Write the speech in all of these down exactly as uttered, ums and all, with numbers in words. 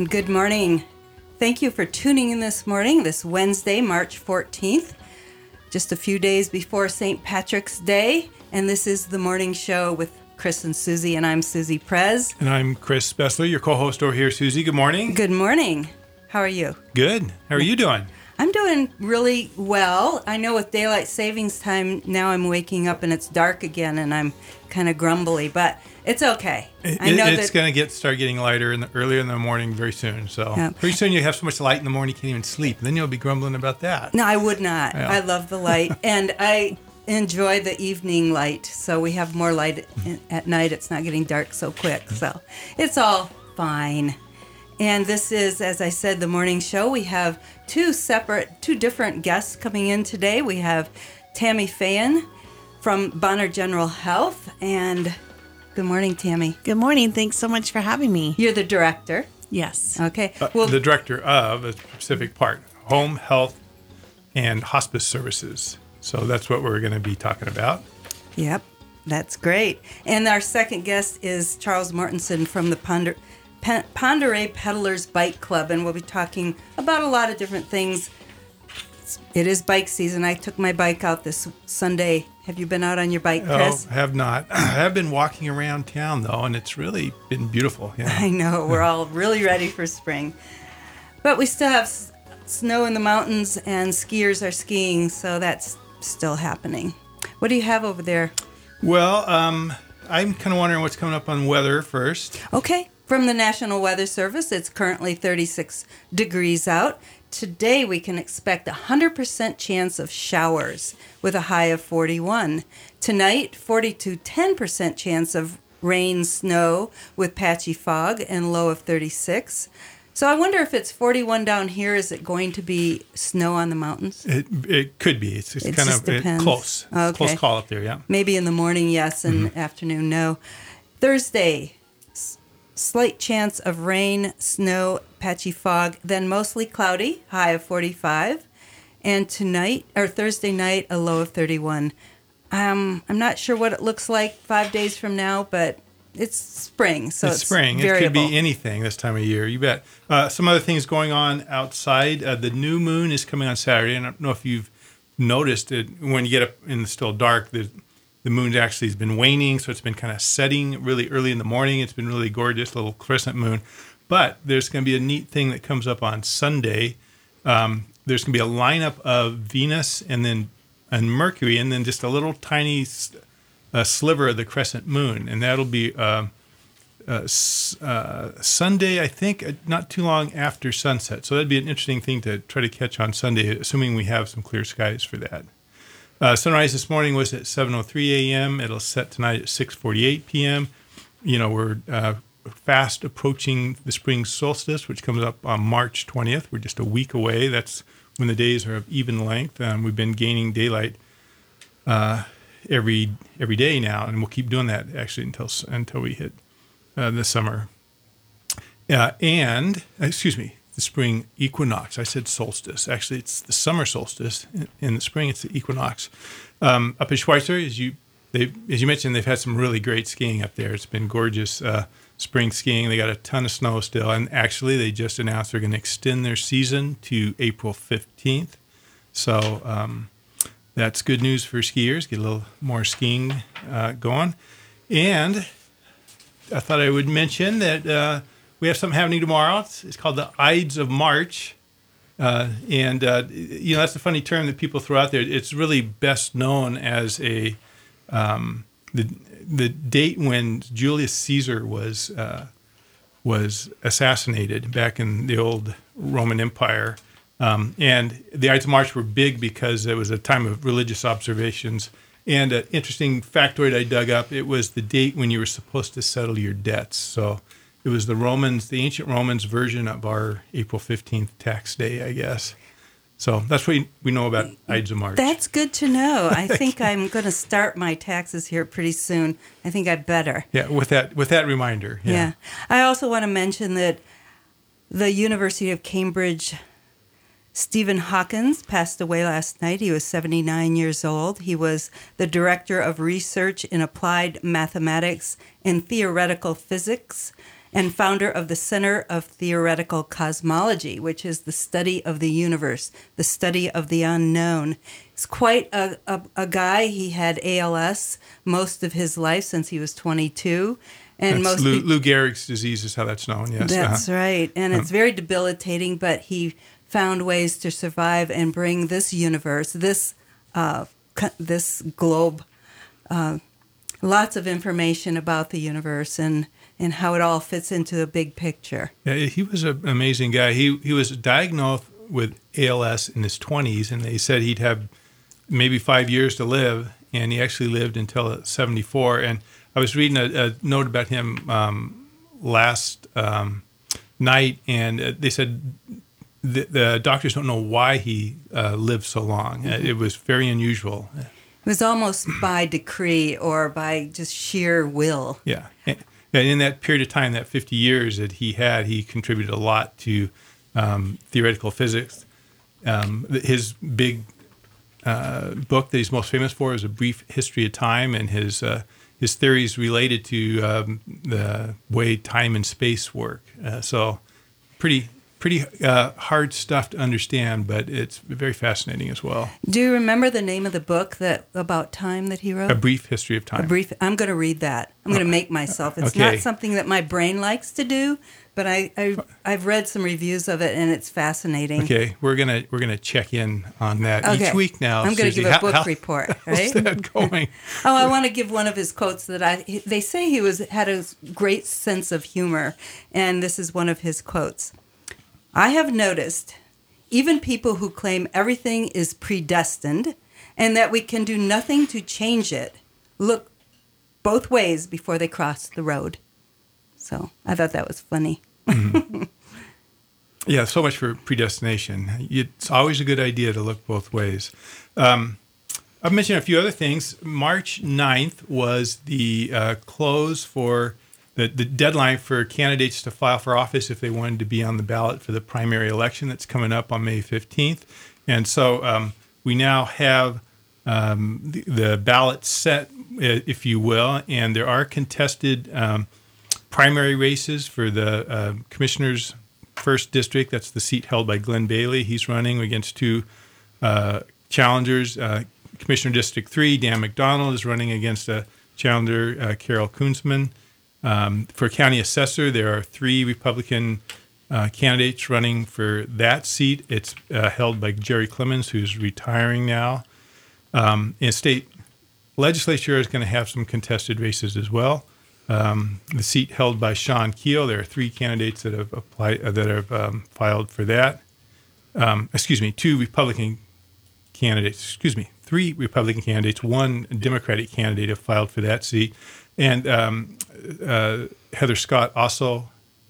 and good morning. Thank you for tuning in this morning, this Wednesday, March fourteenth, just a few days before Saint Patrick's Day, and this is the morning show with Chris and Susie, and I'm Susie Prez. And I'm Chris Bessler, your co-host over here. Susie, good morning. Good morning. How are you? Good. How are you doing? I'm doing really well. I know with daylight savings time, now I'm waking up and it's dark again, and I'm kind of grumbly, but it's okay. It, I know it's that, going to get start getting lighter in the, earlier in the morning very soon. So Yeah. pretty soon you have so much light in the morning you can't even sleep. And then you'll be grumbling about that. No, I would not. Yeah. I love the light, and I enjoy the evening light. So we have more light at night. It's not getting dark so quick. So it's all fine. And this is, as I said, the morning show. We have two separate, two different guests coming in today. We have Tammy Fayen from Bonner General Health. And good morning, Tammy. Good morning. Thanks so much for having me. You're the director. Yes. Okay. Uh, Well, the director of a specific part, home health and hospice services. So that's what we're going to be talking about. Yep, that's great. And our second guest is Charles Mortensen from the Ponder, P- Ponderay Peddlers Bike Club, and we'll be talking about a lot of different things. It is bike season. I took my bike out this Sunday. Have you been out on your bike, Chris? Oh, have not. I have been walking around town, though, and it's really been beautiful. Yeah. I know. We're all really ready for spring. But we still have s- snow in the mountains, and skiers are skiing, so that's still happening. What do you have over there? Well, um, I'm kind of wondering what's coming up on weather first. Okay. From the National Weather Service, it's currently thirty-six degrees out. Today, we can expect a one hundred percent chance of showers with a high of forty-one. Tonight, forty to ten percent chance of rain, snow with patchy fog and low of thirty-six. So I wonder if it's forty-one down here, is it going to be snow on the mountains? It it could be. It's, it's It kind just of it, depends. close. It's a Okay. close call up there, yeah. Maybe in the morning, yes, and Mm-hmm. afternoon, no. Thursday, s- slight chance of rain, snow, patchy fog, then mostly cloudy, high of forty-five. And tonight, or Thursday night, a low of thirty-one. Um, I'm not sure what it looks like five days from now, but it's spring, so it's, it's spring. variable. It could be anything this time of year. You bet. Uh, some other things going on outside. Uh, the new moon is coming on Saturday. And I don't know if you've noticed it when you get up and it's still dark. The, the moon actually has been waning, so it's been kind of setting really early in the morning. It's been really gorgeous, little crescent moon. But there's going to be a neat thing that comes up on Sunday. Um, there's going to be a lineup of Venus and then and Mercury, and then just a little tiny a sliver of the crescent moon, and that'll be uh, uh, s- uh, Sunday, I think, uh, not too long after sunset. So that'd be an interesting thing to try to catch on Sunday, assuming we have some clear skies for that. Uh, sunrise this morning was at seven oh three a.m. It'll set tonight at six forty-eight p.m. You know, we're uh, fast approaching the spring solstice, which comes up on March twentieth. We're just a week away. That's when the days are of even length. Um, we've been gaining daylight uh, every every day now, and we'll keep doing that actually until until we hit uh, the summer. Uh, and excuse me, the spring equinox. I said solstice. Actually, it's the summer solstice. In, in the spring, it's the equinox. Um, up in Schweitzer, as you they as you mentioned, they've had some really great skiing up there. It's been gorgeous uh, spring skiing. They got a ton of snow still, and actually, they just announced they're going to extend their season to April fifteenth. So. Um, That's good news for skiers. Get a little more skiing uh, going. And I thought I would mention that uh, we have something happening tomorrow. It's, it's called the Ides of March. Uh, and, uh, you know, that's a funny term that people throw out there. It's really best known as a um, the the date when Julius Caesar was uh, was assassinated back in the old Roman Empire. Um, and the Ides of March were big because it was a time of religious observations. And an interesting factoid I dug up, it was the date when you were supposed to settle your debts. So it was the Romans, the ancient Romans version of our April fifteenth tax day, I guess. So that's what we know about Ides of March. That's good to know. I think I'm going to start my taxes here pretty soon. I think I better. Yeah, with that with that reminder. Yeah. Yeah. I also want to mention that the University of Cambridge, Stephen Hawkins passed away last night. He was seventy-nine years old. He was the director of research in applied mathematics and theoretical physics. and founder of the Center of Theoretical Cosmology, which is the study of the universe, the study of the unknown. He's quite a, a, a guy. He had A L S most of his life since he was twenty-two. And that's most Lou, peop- Lou Gehrig's disease is how that's known, yes. That's uh-huh. right. And it's very debilitating, but he found ways to survive and bring this universe, this uh, co- this globe, uh, lots of information about the universe and, and how it all fits into the big picture. Yeah, he was an amazing guy. He he was diagnosed with A L S in his twenties, and they said he'd have maybe five years to live, and he actually lived until seventy-four. And I was reading a, a note about him um, last um, night, and uh, they said the, the doctors don't know why he uh, lived so long. Mm-hmm. It was very unusual. It was almost by decree or by just sheer will. Yeah. And in that period of time, that fifty years that he had, he contributed a lot to um, theoretical physics. Um, his big uh, book that he's most famous for is A Brief History of Time, and his uh, his theories related to um, the way time and space work. Uh, so pretty pretty uh, hard stuff to understand, but it's very fascinating as well. Do you remember the name of the book that about time that he wrote? A Brief History of Time. A brief. I'm going to read that. I'm going to make myself. It's Okay. not something that my brain likes to do, but I, I I've read some reviews of it and it's fascinating. Okay, we're gonna we're gonna check in on that Okay. each week now. I'm going to Susie. give a How- book how- report. How's Right? that going? Oh, I want to give one of his quotes that I. They say he was had a great sense of humor, and this is one of his quotes. I have noticed even people who claim everything is predestined and that we can do nothing to change it look both ways before they cross the road. So I thought that was funny. Mm-hmm. Yeah, so much for predestination. It's always a good idea to look both ways. Um, I've mentioned a few other things. March ninth was the uh, close for the, the deadline for candidates to file for office if they wanted to be on the ballot for the primary election that's coming up on May fifteenth. And so um, we now have um, the, the ballot set, if you will, and there are contested um, primary races for the uh, commissioner's first district. That's the seat held by Glenn Bailey. He's running against two uh, challengers. Uh, Commissioner District three, Dan McDonald, is running against a challenger, uh, Carol Kunzman. Um, for county assessor, there are three Republican uh, candidates running for that seat. It's uh, held by Jerry Clemens, who's retiring now. Um, and state legislature is going to have some contested races as well. Um, the seat held by Sean Keel. There are three candidates that have applied uh, that have um, filed for that. Um, excuse me, two Republican candidates. Excuse me, three Republican candidates. One Democratic candidate have filed for that seat, and um, uh, Heather Scott also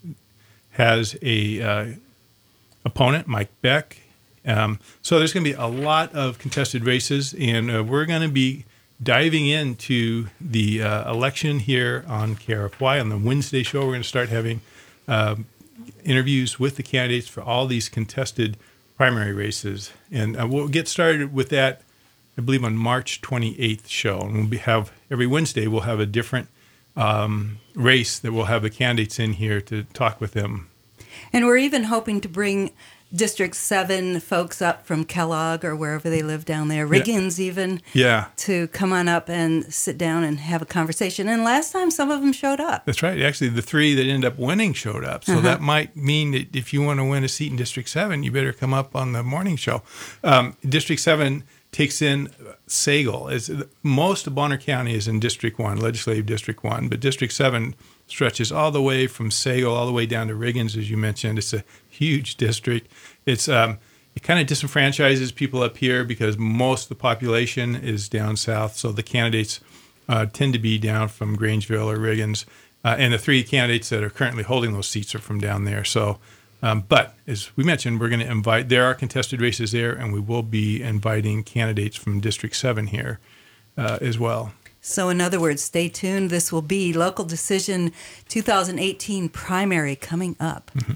has a uh, opponent, Mike Beck. Um, so there's going to be a lot of contested races, and uh, we're going to be diving into the uh, election here on K R F Y. On the Wednesday show, we're going to start having um, interviews with the candidates for all these contested primary races. And uh, we'll get started with that, I believe, on March twenty-eighth show. And we'll be, have every Wednesday, we'll have a different um, race that we'll have the candidates in here to talk with them. And we're even hoping to bring District seven folks up from Kellogg or wherever they live down there, Riggins yeah. even, yeah. to come on up and sit down and have a conversation. And last time, some of them showed up. That's right. Actually, the three that ended up winning showed up. So uh-huh. that might mean that if you want to win a seat in District seven, you better come up on the morning show. Um, District seven takes in Sagal. It's, most of Bonner County is in District one, Legislative District one, but District seven stretches all the way from Sagal all the way down to Riggins, as you mentioned. It's a huge district. It's um, it kind of disenfranchises people up here because most of the population is down south, so the candidates uh, tend to be down from Grangeville or Riggins, uh, and the three candidates that are currently holding those seats are from down there. So, um, but as we mentioned, we're going to invite, there are contested races there, and we will be inviting candidates from District seven here uh, as well. So in other words, stay tuned. This will be Local Decision twenty eighteen primary coming up. Mm-hmm.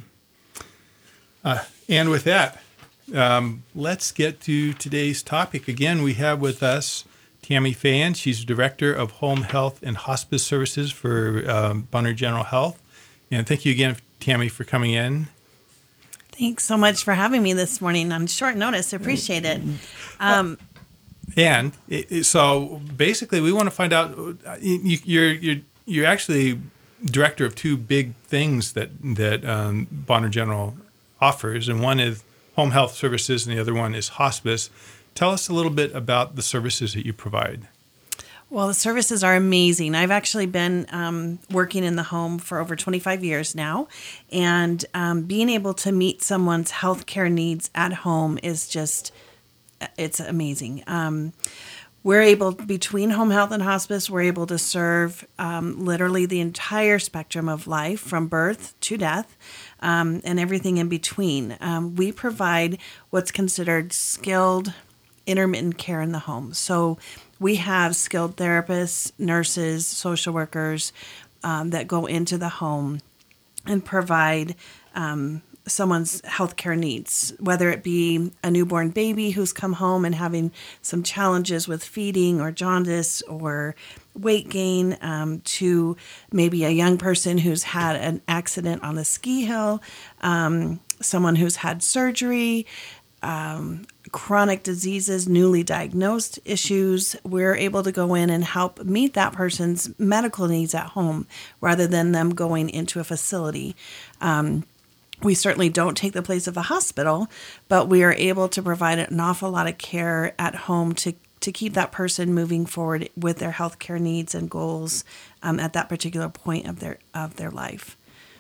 Uh, and with that, um, let's get to today's topic. Again, we have with us Tammy Fan. She's Director of Home Health and Hospice Services for um, Bonner General Health. And thank you again, Tammy, for coming in. Thanks so much for having me this morning on short notice. I appreciate it. Um, and it, it, so basically, we want to find out. You, you're you're you're actually director of two big things that that um, Bonner General offers, and one is home health services, and the other one is hospice. Tell us a little bit about the services that you provide. Well, the services are amazing. I've actually been um, working in the home for over twenty-five years now, and um, being able to meet someone's healthcare needs at home is just, it's amazing. Um, we're able, between home health and hospice, we're able to serve um, literally the entire spectrum of life from birth to death, um, and everything in between. Um, we provide what's considered skilled intermittent care in the home. So we have skilled therapists, nurses, social workers um, that go into the home and provide um, someone's healthcare needs, whether it be a newborn baby who's come home and having some challenges with feeding or jaundice or weight gain, um, to maybe a young person who's had an accident on the ski hill, um, someone who's had surgery, um, chronic diseases, newly diagnosed issues. We're able to go in and help meet that person's medical needs at home rather than them going into a facility. Um, we certainly don't take the place of a hospital, but we are able to provide an awful lot of care at home to to keep that person moving forward with their healthcare needs and goals um, at that particular point of their of their life.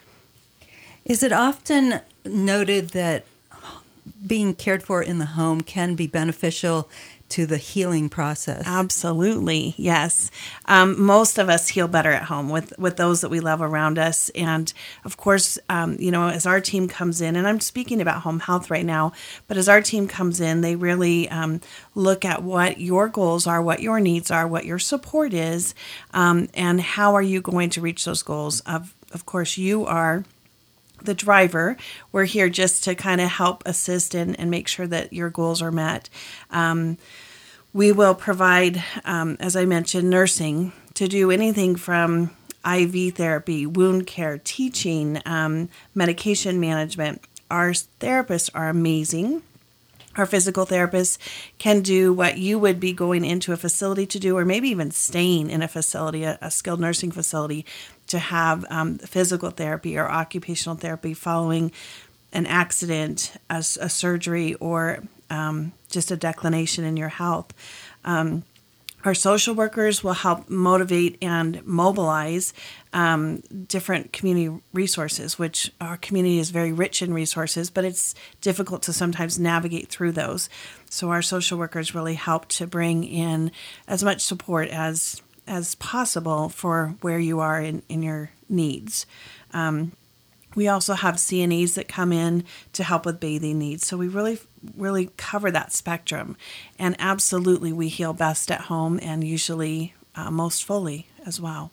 Is it often noted that being cared for in the home can be beneficial to the healing process? Absolutely, yes. Um, most of us heal better at home with, with those that we love around us. And of course, um, you know, as our team comes in, and I'm speaking about home health right now, but as our team comes in, they really um, look at what your goals are, what your needs are, what your support is, um, and how are you going to reach those goals. Of, of course, you are the driver. We're here just to kind of help assist and, and make sure that your goals are met. Um, we will provide, um, as I mentioned, nursing to do anything from I V therapy, wound care, teaching, um, medication management. Our therapists are amazing. Our physical therapists can do what you would be going into a facility to do, or maybe even staying in a facility, a, a skilled nursing facility, to have um, physical therapy or occupational therapy following an accident, a, a surgery, or um, just a declination in your health. Um, Our social workers will help motivate and mobilize um, different community resources, which our community is very rich in resources, but it's difficult to sometimes navigate through those. So our social workers really help to bring in as much support as as possible for where you are in, in your needs. Um, we also have C N Es that come in to help with bathing needs. So we really, really cover that spectrum. And absolutely, we heal best at home and usually uh, most fully as well.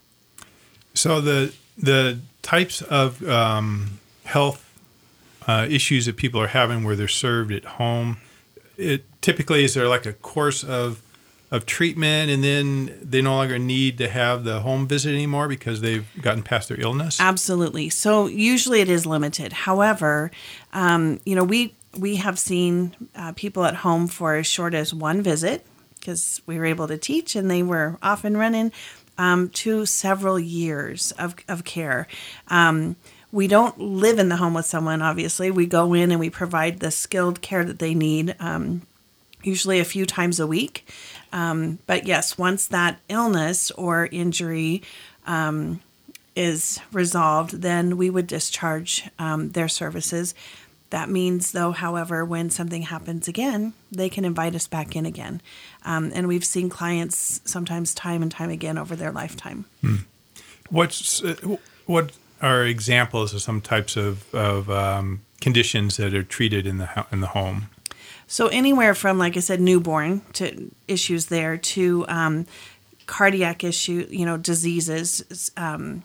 So the the types of um, health uh, issues that people are having where they're served at home, it typically is there like a course of of treatment, and then they no longer need to have the home visit anymore because they've gotten past their illness? Absolutely. So usually it is limited. However, um, you know, we we have seen uh, people at home for as short as one visit because we were able to teach and they were off and running, um, to several years of, of care. Um, we don't live in the home with someone, obviously. We go in and we provide the skilled care that they need, um, usually a few times a week. Um, but yes, once that illness or injury um, is resolved, then we would discharge um, their services. That means, though, however, when something happens again, they can invite us back in again. Um, and we've seen clients sometimes time and time again over their lifetime. Hmm. What's uh, what are examples of some types of, of um, conditions that are treated in the ho- in the home? So anywhere from, like I said, newborn to issues there to um, cardiac issue, you know, diseases, um,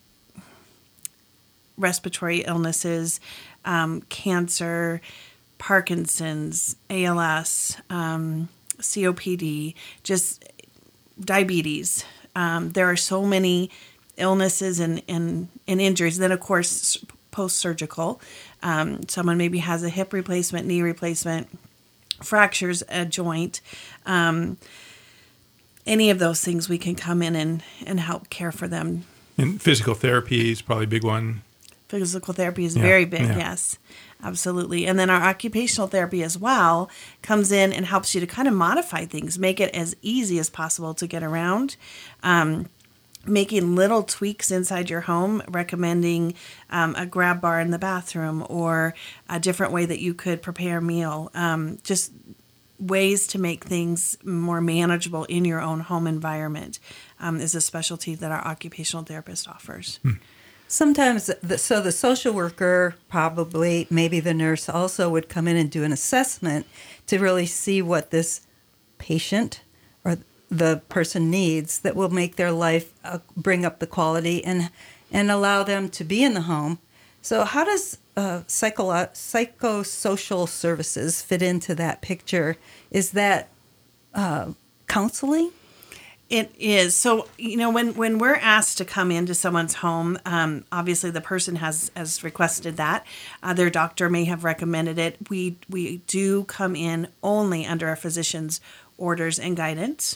respiratory illnesses, um, cancer, Parkinson's, A L S, um, C O P D, just diabetes. Um, there are so many illnesses and, and, and injuries. Then, of course, post-surgical. Um, someone maybe has a hip replacement, knee replacement, fractures a joint. Um, any of those things, we can come in and, and help care for them. And physical therapy is probably a big one. Physical therapy is Yeah, very big, yeah. yes, absolutely. And then our occupational therapy as well comes in and helps you to kind of modify things, make it as easy as possible to get around. Um, making little tweaks inside your home, recommending um, a grab bar in the bathroom or a different way that you could prepare a meal. Um, just ways to make things more manageable in your own home environment um, is a specialty that our occupational therapist offers. Hmm. Sometimes, the, so the social worker, probably, maybe the nurse also would come in and do an assessment to really see what this patient or the person needs that will make their life, uh, bring up the quality and and allow them to be in the home. So how does uh, psycho- psychosocial services fit into that picture? Is that uh, counseling? It is. So, you know, when, when we're asked to come into someone's home, um, obviously the person has, has requested that. Uh, their doctor may have recommended it. We, we do come in only under a physician's orders and guidance.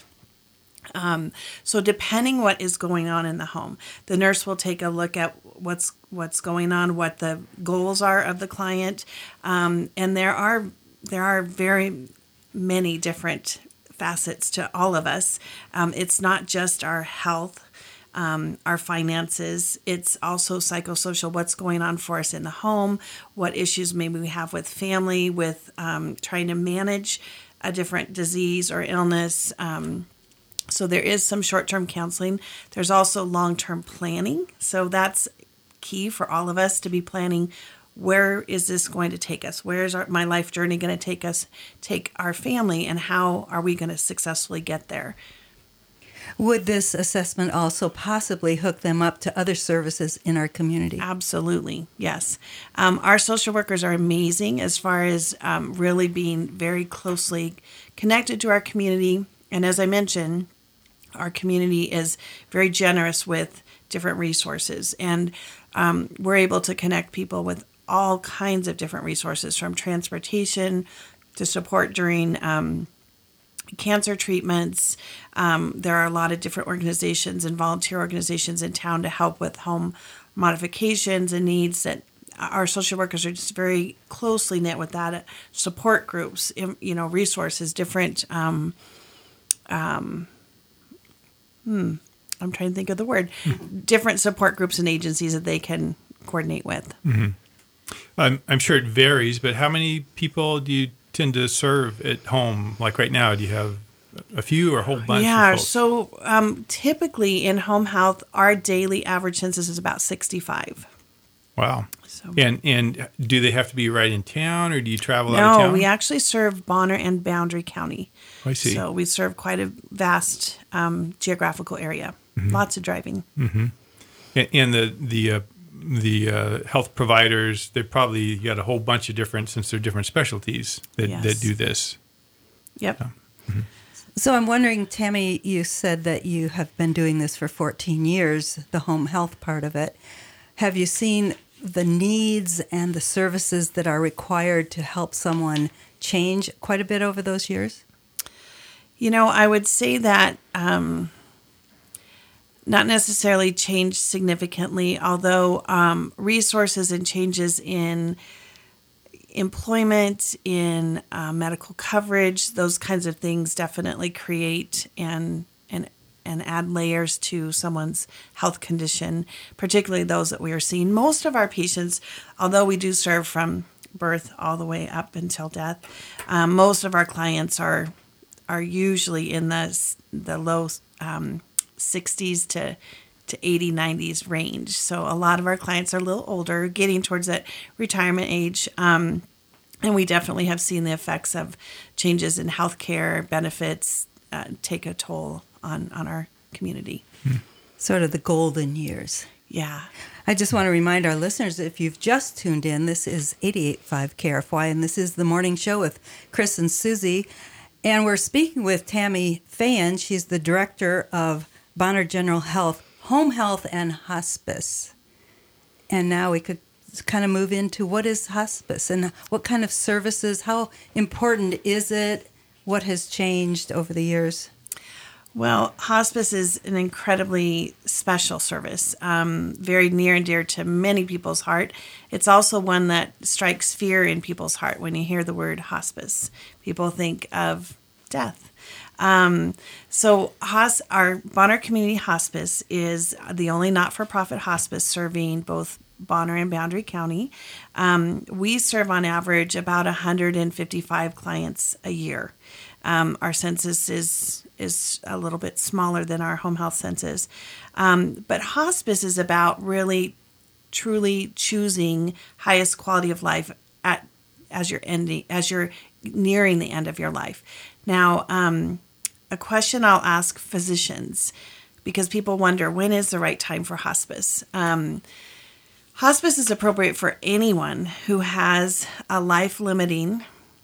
Um, so depending what is going on in the home, the nurse will take a look at what's what's going on, what the goals are of the client. Um, and there are there are very many different facets to all of us. Um, it's not just our health, um, our finances. It's also psychosocial, what's going on for us in the home, what issues maybe we have with family, with um, trying to manage a different disease or illness. Um, so there is some short-term counseling. There's also long-term planning. So that's key for all of us to be planning. Where is this going to take us? Where is our, my life journey going to take us, take our family, and how are we going to successfully get there? Would this assessment also possibly hook them up to other services in our community? Absolutely, yes. Um, our social workers are amazing as far as um, really being very closely connected to our community. And as I mentioned, our community is very generous with different resources. And um, we're able to connect people with all kinds of different resources, from transportation to support during um, cancer treatments. Um, there are a lot of different organizations and volunteer organizations in town to help with home modifications and needs that our social workers are just very closely knit with that. Support groups, you know, resources, different, um, um, hmm, I'm trying to think of the word, different support groups and agencies that they can coordinate with. Mm-hmm. I'm, I'm sure it varies, but how many people do you tend to serve at home? Like right now, do you have a few or a whole bunch? Yeah, of folks? so um, typically in home health, our daily average census is about sixty-five. Wow. So. And and do they have to be right in town, or do you travel out of town? No, we actually serve Bonner and Boundary County. I see. So we serve quite a vast um, geographical area. Mm-hmm. Lots of driving. Mm-hmm. And, and the the uh, the uh, health providers, they probably got a whole bunch of different, since they're different specialties that, Yes. that do this. Yep. Yeah. Mm-hmm. So I'm wondering, Tammy, you said that you have been doing this for fourteen years, the home health part of it. Have you seen the needs and the services that are required to help someone change quite a bit over those years? You know, I would say that um, not necessarily changed significantly, although um, resources and changes in employment, in uh, medical coverage, those kinds of things definitely create and and and add layers to someone's health condition, particularly those that we are seeing. Most of our patients, although we do serve from birth all the way up until death, um, most of our clients are are usually in the the low um, sixties to to eighty, nineties range. So a lot of our clients are a little older, getting towards that retirement age. Um, and we definitely have seen the effects of changes in healthcare benefits uh, take a toll on, on our community. Sort of the golden years. Yeah. I just want to remind our listeners, if you've just tuned in, this is eighty-eight point five K R F Y, and this is the morning show with Chris and Susie. And we're speaking with Tammy Fayan. She's the director of Bonner General Health home health and hospice. And now we could kind of move into what is hospice and what kind of services, how important is it, what has changed over the years? Well, hospice is an incredibly special service, um, very near and dear to many people's heart. It's also one that strikes fear in people's heart when you hear the word hospice. People think of death. Um, so hos- our Bonner Community Hospice is the only not-for-profit hospice serving both Bonner and Boundary County. Um, we serve on average about one hundred fifty-five clients a year. Um, our census is is a little bit smaller than our home health census. Um, but hospice is about really, truly choosing highest quality of life at as you're ending, as you're nearing the end of your life. Now, um, a question I'll ask physicians, because people wonder, when is the right time for hospice? Um, hospice is appropriate for anyone who has a life-limiting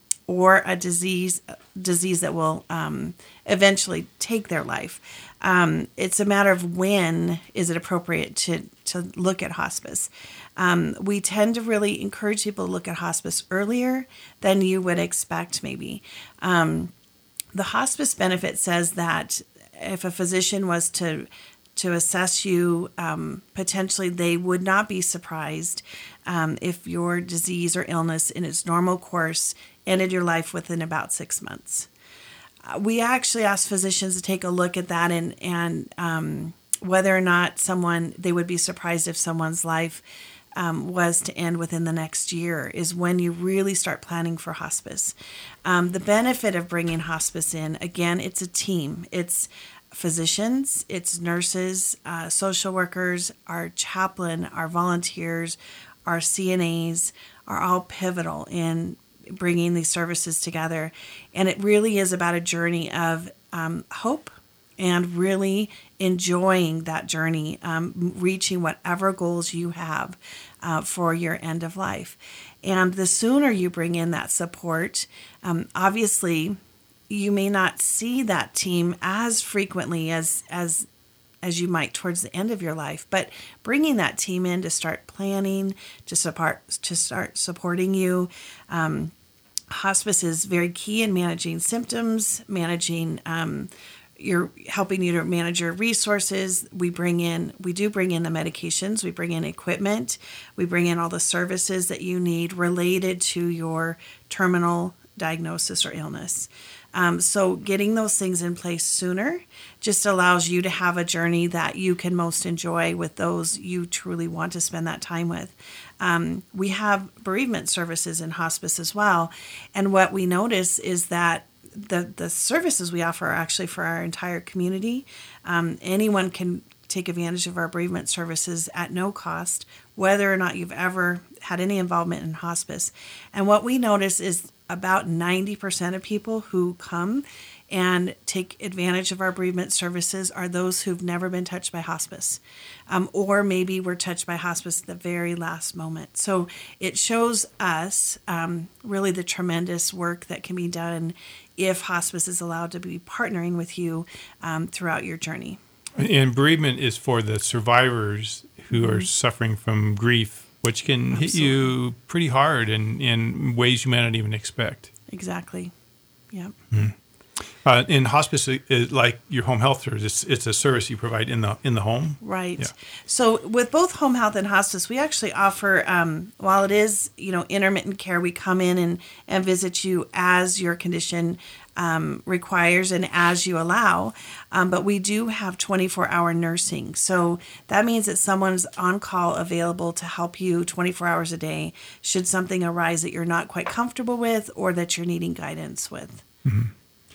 or a disease disease that will um, eventually take their life. Um, it's a matter of when is it appropriate to, to look at hospice. Um, we tend to really encourage people to look at hospice earlier than you would expect, maybe. Um, the hospice benefit says that if a physician was to to assess you, um, potentially they would not be surprised um, if your disease or illness in its normal course ended your life within about six months. Uh, we actually ask physicians to take a look at that and, and um, whether or not someone, they would be surprised if someone's life um, was to end within the next year is when you really start planning for hospice. Um, the benefit of bringing hospice in, again, it's a team. It's physicians, it's nurses, uh, social workers, our chaplain, our volunteers, our C N As are all pivotal in bringing these services together. And it really is about a journey of um, hope and really enjoying that journey, um, reaching whatever goals you have uh, for your end of life. And the sooner you bring in that support, um, obviously, you may not see that team as frequently as as as you might towards the end of your life, but bringing that team in to start planning, to support to start supporting you. Um, hospice is very key in managing symptoms, managing um, your helping you to manage your resources. We bring in we do bring in the medications, we bring in equipment, we bring in all the services that you need related to your terminal diagnosis or illness. Um, so getting those things in place sooner just allows you to have a journey that you can most enjoy with those you truly want to spend that time with. Um, we have bereavement services in hospice as well. And what we notice is that the, the services we offer are actually for our entire community. Um, anyone can take advantage of our bereavement services at no cost, whether or not you've ever had any involvement in hospice. And what we notice is about ninety percent of people who come and take advantage of our bereavement services are those who've never been touched by hospice, um, or maybe were touched by hospice at the very last moment. So it shows us um, really the tremendous work that can be done if hospice is allowed to be partnering with you um, throughout your journey. And bereavement is for the survivors who are mm-hmm. suffering from grief, which can Absolutely. hit you pretty hard in, in ways you might not even expect. Exactly. Yeah. Mm-hmm. Uh, in hospice, is like your home health service, it's, it's a service you provide in the in the home. Right. Yeah. So with both home health and hospice, we actually offer, um, while it is, you know, intermittent care, we come in and, and visit you as your condition um, requires and as you allow. Um, but we do have twenty-four hour nursing. So that means that someone's on call available to help you twenty-four hours a day should something arise that you're not quite comfortable with or that you're needing guidance with. Mm-hmm.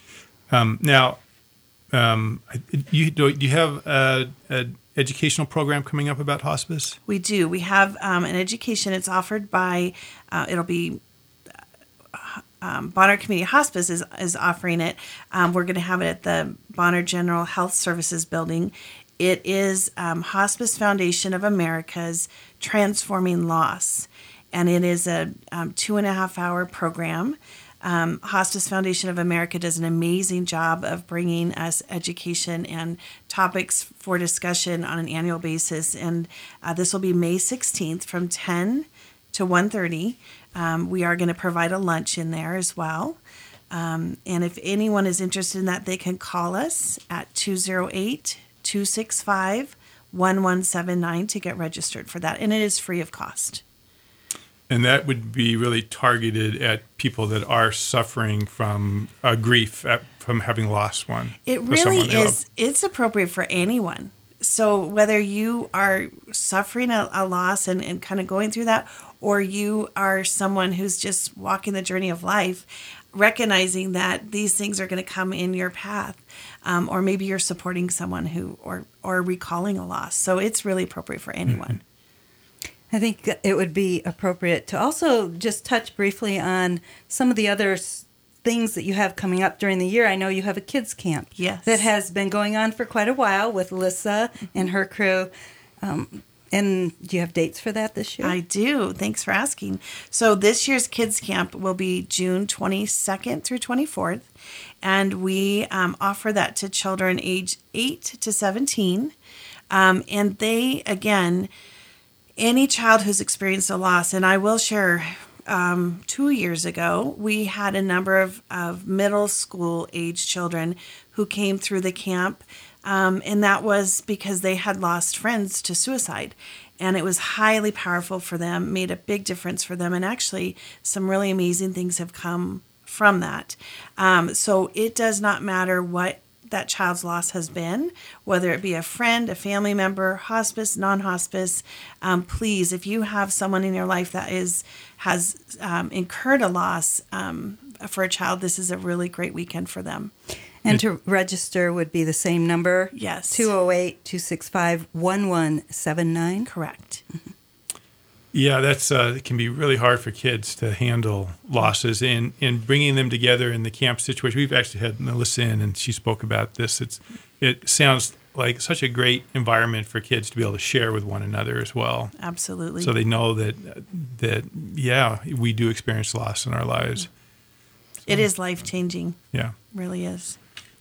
Um, now, um, you, do you have an educational program coming up about hospice? We do. We have um, an education. It's offered by, uh, it'll be, um, Bonner Community Hospice is, is offering it. Um, we're going to have it at the Bonner General Health Services building. It is um, Hospice Foundation of America's Transforming Loss. and it is a um, two and a half hour program. Um, Hospice Foundation of America does an amazing job of bringing us education and topics for discussion on an annual basis. And uh, this will be May sixteenth from ten to one thirty. Um, we are going to provide a lunch in there as well. Um, and if anyone is interested in that, they can call us at two oh eight, two six five, one one seven nine to get registered for that. And it is free of cost. And that would be really targeted at people that are suffering from uh, grief at, from having lost one. It really is. It's appropriate for anyone. So whether you are suffering a, a loss and, and kind of going through that, or you are someone who's just walking the journey of life, recognizing that these things are going to come in your path, um, or maybe you're supporting someone who, or or recalling a loss. So it's really appropriate for anyone. Mm-hmm. I think it would be appropriate to also just touch briefly on some of the other s- things that you have coming up during the year. I know you have a kids camp Yes. that has been going on for quite a while with Alyssa and her crew. Um, and do you have dates for that this year? I do. Thanks for asking. So this year's kids camp will be June twenty-second through twenty-fourth. And we um, offer that to children age eight to seventeen. Um, and they, again, any child who's experienced a loss, and I will share, um, two years ago, we had a number of, of middle school age children who came through the camp, um, and that was because they had lost friends to suicide. And it was highly powerful for them, made a big difference for them, and actually some really amazing things have come from that. Um, so it does not matter what that child's loss has been, whether it be a friend, a family member, hospice, non-hospice. Um, please, if you have someone in your life that is has um, incurred a loss um, for a child, this is a really great weekend for them. And to register would be the same number? Yes. two oh eight, two six five, one one seven nine? Correct. Yeah, that's uh, it can be really hard for kids to handle losses, and and bringing them together in the camp situation. We've actually had Melissa in, and she spoke about this. It's it sounds like such a great environment for kids to be able to share with one another as well. Absolutely. So they know that that yeah, we do experience loss in our lives. So, it is life-changing. Yeah, Really is.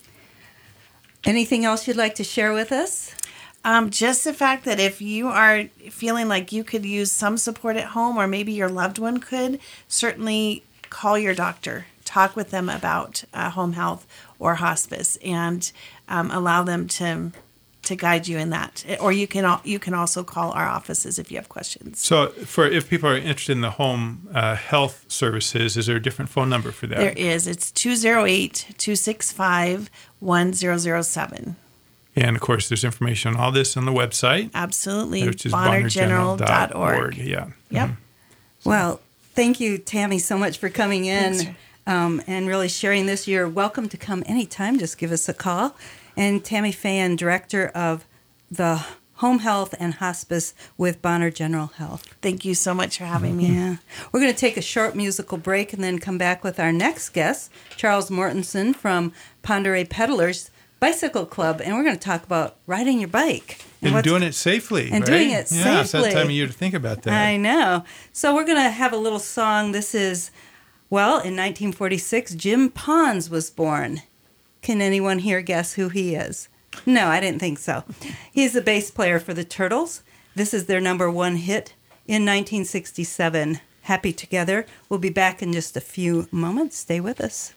Anything else you'd like to share with us? Um, just the fact that if you are feeling like you could use some support at home, or maybe your loved one could, certainly call your doctor. Talk with them about uh, home health or hospice, and um, allow them to to guide you in that. Or you can al- you can also call our offices if you have questions. So, for if people are interested in the home uh, health services, is there a different phone number for that? There is. It's two oh eight, two six five, one zero zero seven. And of course, there's information on all this on the website, Absolutely. which is bonner general dot org. Yeah. Yep. Mm-hmm. Well, thank you, Tammy, so much for coming in Thanks. um, and really sharing this. You're welcome to come anytime. Just give us a call. And Tammy Fan, Director of the Home Health and Hospice with Bonner General Health. Thank you so much for having me. Yeah. We're going to take a short musical break and then come back with our next guest, Charles Mortensen from Pend Oreille Peddlers Bicycle Club, and we're going to talk about riding your bike. And, what's- doing it safely. And right? doing it Yeah, it's that safely. time of year to think about that. I know. So we're going to have a little song. This is, well, in nineteen forty-six, Jim Pons was born. Can anyone here guess who he is? No, I didn't think so. He's the bass player for the Turtles. This is their number one hit in nineteen sixty-seven, Happy Together. We'll be back in just a few moments. Stay with us.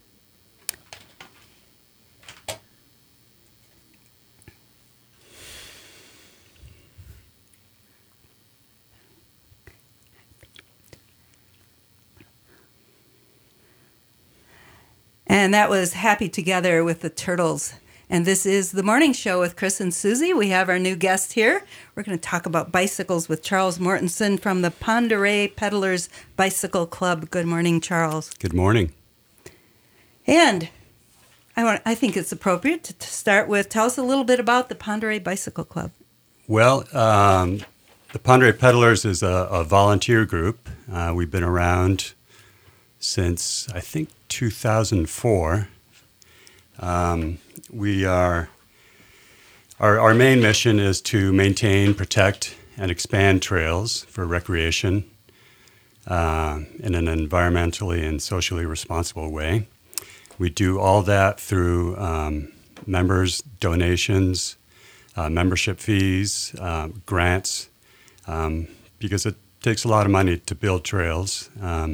And that was Happy Together with the Turtles. And this is the morning show with Chris and Susie. We have our new guest here. We're going to talk about bicycles with Charles Mortensen from the Pend Oreille Peddlers Bicycle Club. Good morning, Charles. Good morning. And I want I think it's appropriate to, to start with, tell us a little bit about the Pend Oreille Bicycle Club. Well, um, the Pend Oreille Peddlers is a, a volunteer group. Uh, we've been around since, I think, two thousand four. Um, we are, our, our main mission is to maintain, protect, and expand trails for recreation. uh, in an environmentally and socially responsible way. We do all that through um, members, donations, uh, membership fees, uh, grants, um, because it takes a lot of money to build trails. Um,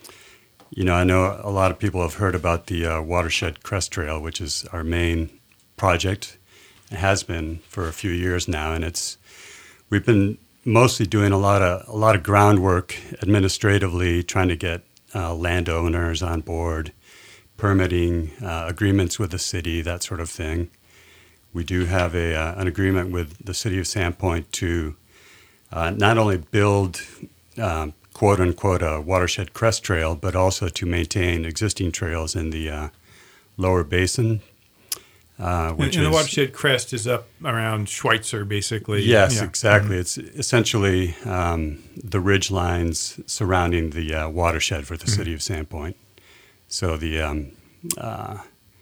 you know, I know a lot of people have heard about the uh, Watershed Crest Trail, which is our main project. It has been for a few years now, and it's we've been mostly doing a lot of a lot of groundwork administratively, trying to get uh, landowners on board, permitting, uh, agreements with the city, that sort of thing. We do have a uh, an agreement with the city of Sandpoint to uh, not only build um, quote unquote a Watershed Crest Trail, but also to maintain existing trails in the uh, lower basin. Uh, which and, and is, the Watershed Crest is up around Schweitzer, basically. Yes, yeah. exactly. Mm-hmm. It's essentially um, the ridge lines surrounding the uh, watershed for the mm-hmm. city of Sandpoint. So the um, uh,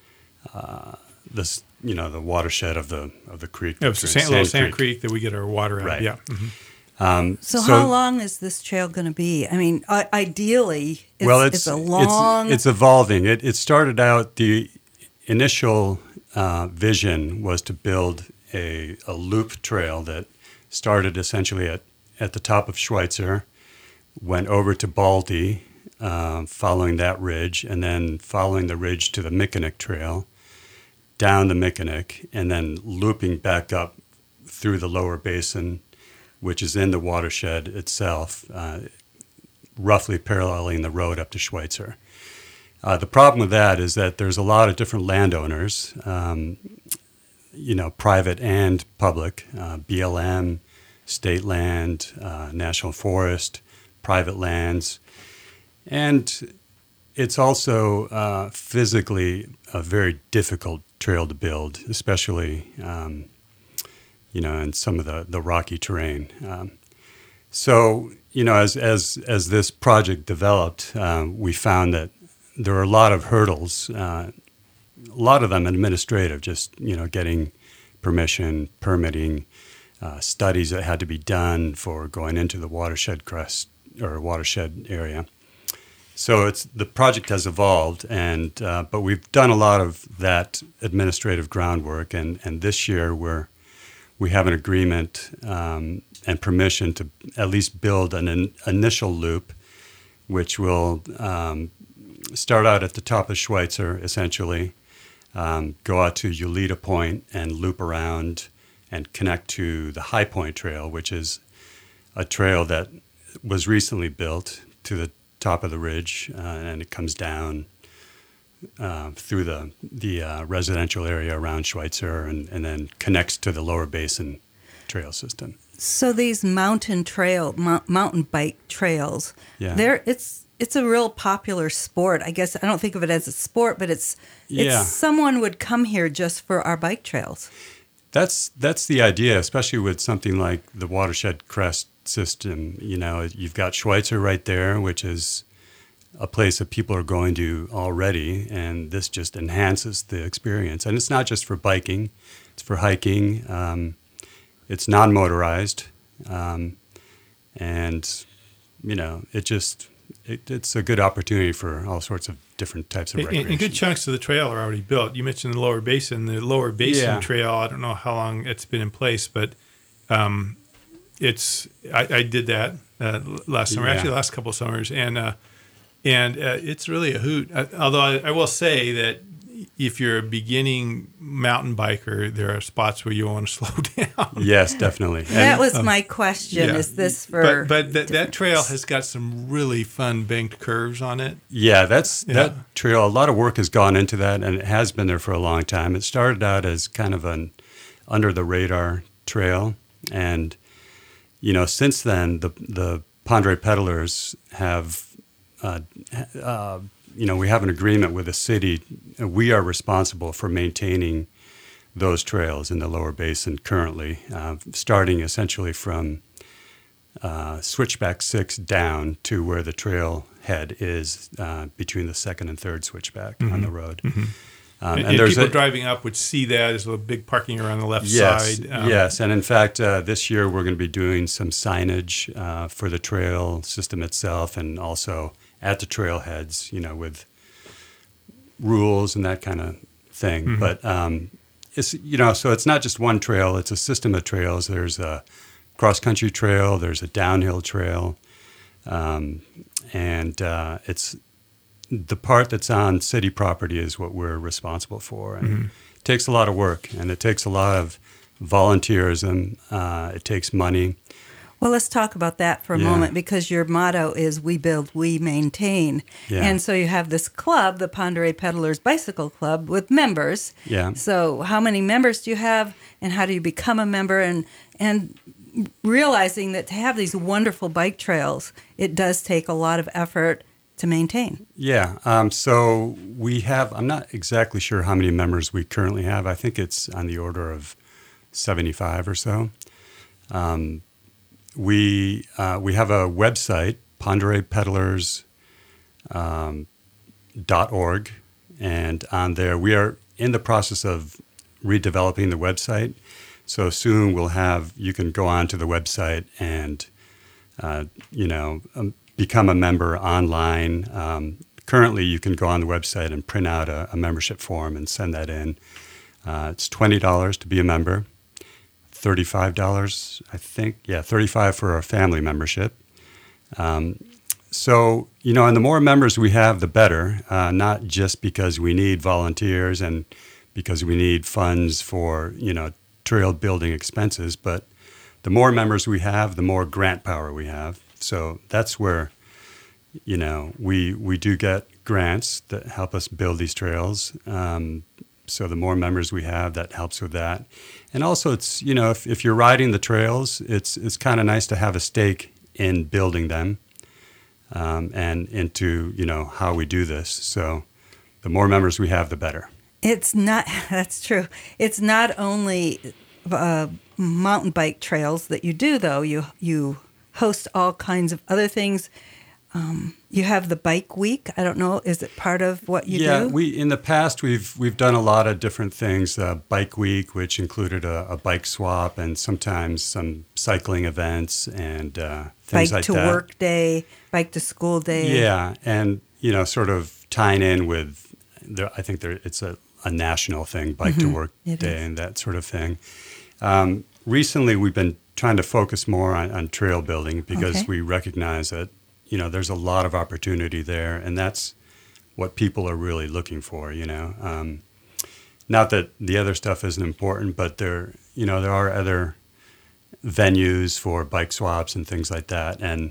uh, this you know the watershed of the of the creek. Yeah, it's a sand, Sand little Sand Creek. Creek that we get our water out. Right. Yeah. Mm-hmm. Um, So, so how long is this trail going to be? I mean, uh, ideally, it's, well, it's, it's a long. It's, it's evolving. It it started out the initial uh, vision was to build a a loop trail that started essentially at at the top of Schweitzer, went over to Baldy, uh, following that ridge, and then following the ridge to the Mickinick Trail, down the Mickinick, and then looping back up through the lower basin, which is in the watershed itself, uh, roughly paralleling the road up to Schweitzer. Uh, the problem with that is that there's a lot of different landowners, um, you know, private and public, uh, B L M, state land, uh, national forest, private lands. And it's also uh, physically a very difficult trail to build, especially, um, you know, in some of the, the rocky terrain. Um, so, you know, as, as, as this project developed, um, we found that there are a lot of hurdles, uh, a lot of them administrative, just, you know, getting permission, permitting, uh, studies that had to be done for going into the watershed crest or watershed area. So it's the project has evolved, and uh, but we've done a lot of that administrative groundwork, and, and this year we're we have an agreement um, and permission to at least build an in, initial loop, which will um, start out at the top of Schweitzer, essentially, um, go out to Ulita Point and loop around and connect to the High Point Trail, which is a trail that was recently built to the top of the ridge, uh, and it comes down uh, through the the uh, residential area around Schweitzer and, and then connects to the lower basin trail system. So these mountain trail, mo- mountain bike trails, Yeah. they're it's it's a real popular sport. I guess I don't think of it as a sport, but it's Yeah. it's someone would come here just for our bike trails. That's that's the idea, especially with something like the Watershed Crest system. You know, you've got Schweitzer right there, which is a place that people are going to already, and this just enhances the experience. And it's not just for biking; it's for hiking. Um, it's non-motorized, um, and you know, it just it, it's a good opportunity for all sorts of different types of And, recreation. and good chunks of the trail are already built. You mentioned the lower basin. The lower basin Yeah. trail, I don't know how long it's been in place, but um, it's I, I did that uh, last summer, Yeah. actually the last couple of summers, and uh, and uh, it's really a hoot. Uh, although I, I will say that if you're a beginning mountain biker, there are spots where you want to slow down. Yes, definitely. that And- was my question. Yeah. Is this for? But but that, that trail has got some really fun banked curves on it. Yeah, that's Yeah. that trail. A lot of work has gone into that, and it has been there for a long time. It started out as kind of an under the radar trail, and you know, since then the the Pondere Peddlers have, uh, uh, you know, we have an agreement with the city. We are responsible for maintaining those trails in the lower basin currently, uh, starting essentially from uh, Switchback six down to where the trail head is uh, between the second and third switchback on the road. Um, and, and, and people a, driving up would see that as a big parking around the left yes, side. Um, yes, and in fact, uh, this year we're going to be doing some signage uh, for the trail system itself, and also at the trailheads, you know, with rules and that kind of thing. Mm-hmm. But um, it's you know, so it's not just one trail; it's a system of trails. There's a cross-country trail, there's a downhill trail, um, and uh, it's the part that's on city property is what we're responsible for. And mm-hmm. it takes a lot of work, and it takes a lot of volunteerism. Uh, it takes money. Well, let's talk about that for a yeah. moment, because your motto is "We build, we maintain." Yeah. And so you have this club, the Pend Oreille Peddlers Bicycle Club, with members. Yeah. So how many members do you have, and how do you become a member? And and realizing that to have these wonderful bike trails, it does take a lot of effort to maintain. Yeah. Um, so we have, I'm not exactly sure how many members we currently have. I think it's on the order of seventy-five or so. Um, we uh, we have a website, Pend Oreille Peddlers dot org, and on there we are in the process of redeveloping the website. So soon we'll have, you can go on to the website and, uh, you know, um, become a member online. Um, currently, you can go on the website and print out a, a membership form and send that in. Uh, it's twenty dollars to be a member, thirty-five dollars, I think. Yeah, thirty-five dollars for a family membership. Um, so, you know, and the more members we have, the better, uh, not just because we need volunteers and because we need funds for, you know, trail building expenses, but the more members we have, the more grant power we have. So that's where, you know, we we do get grants that help us build these trails. Um, so the more members we have, that helps with that. And also, it's, you know, if, if you're riding the trails, it's it's kind of nice to have a stake in building them um, and into, you know, how we do this. So the more members we have, the better. It's not, that's true. It's not only uh, mountain bike trails that you do, though. You you host all kinds of other things. Um, you have the bike week. I don't know, is it part of what you yeah, do? Yeah, we in the past we've we've done a lot of different things. Uh, bike week, which included a, a bike swap and sometimes some cycling events and uh, things bike like to that. work day, bike to school day. Yeah, and you know, sort of tying in with, there, I think there it's a, a national thing, bike mm-hmm. to work it day is. And that sort of thing. Um, recently, we've been trying to focus more on, on trail building because okay. we recognize that, you know, there's a lot of opportunity there, and that's what people are really looking for, you know. Um, not that the other stuff isn't important, but there, you know, there are other venues for bike swaps and things like that, and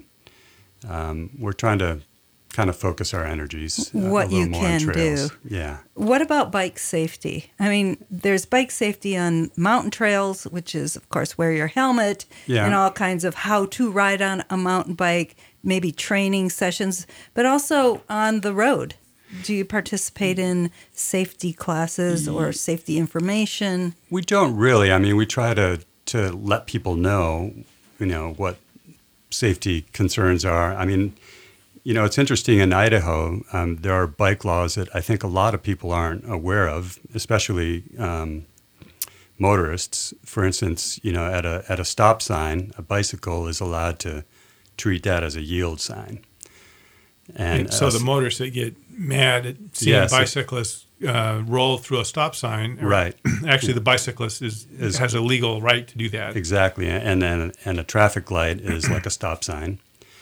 um, we're trying to kind of focus our energies uh, what a little you more can on trails. do. Yeah. What about bike safety? I mean, there's bike safety on mountain trails, which is, of course, wear your helmet yeah. and all kinds of how to ride on a mountain bike, maybe training sessions, but also on the road. Do you participate in safety classes or safety information? We don't really. I mean, we try to, to let people know, you know, what safety concerns are. I mean, you know, it's interesting in Idaho, um, there are bike laws that I think a lot of people aren't aware of, especially um, motorists. For instance, you know, at a at a stop sign, a bicycle is allowed to treat that as a yield sign. And, and so uh, the motorists that get mad at seeing yes, bicyclists uh, roll through a stop sign, right? Actually, the bicyclist is, is has a legal right to do that. Exactly, and then and a traffic light is like a stop sign.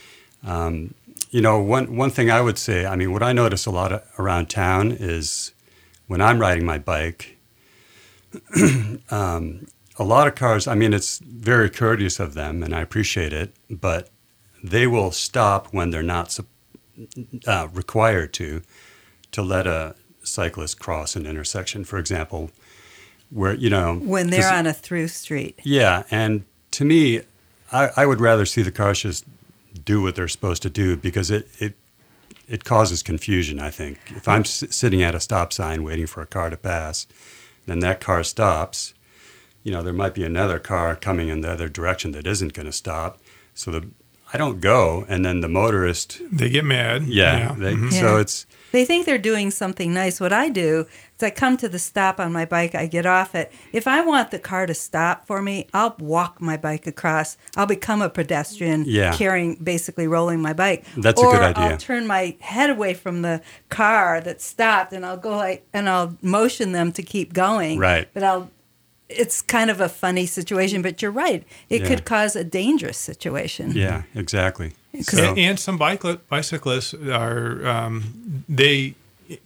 Um, You know, one one thing I would say, I mean, what I notice a lot of, around town is when I'm riding my bike, um, a lot of cars, I mean, it's very courteous of them, and I appreciate it, but they will stop when they're not uh, required to, to let a cyclist cross an intersection, for example, where, you know. When they're on a through street. Yeah, and to me, I, I would rather see the cars just do what they're supposed to do, because it, it it causes confusion, I think. If I'm s- sitting at a stop sign waiting for a car to pass, then that car stops, you know, there might be another car coming in the other direction that isn't going to stop. So the I don't go, and then the motorist, They get mad. yeah, They, Mhm. so Yeah. it's They think they're doing something nice. What I do is I come to the stop on my bike, I get off it. If I want the car to stop for me, I'll walk my bike across. I'll become a pedestrian, Yeah. carrying, basically rolling my bike. That's a or good idea. I'll turn my head away from the car that stopped, and I'll go like, and I'll motion them to keep going. Right. But I'll. It's kind of a funny situation, but you're right. It Yeah. could cause a dangerous situation. yeah, exactly. And, So, and some bike, bicyclists are um, they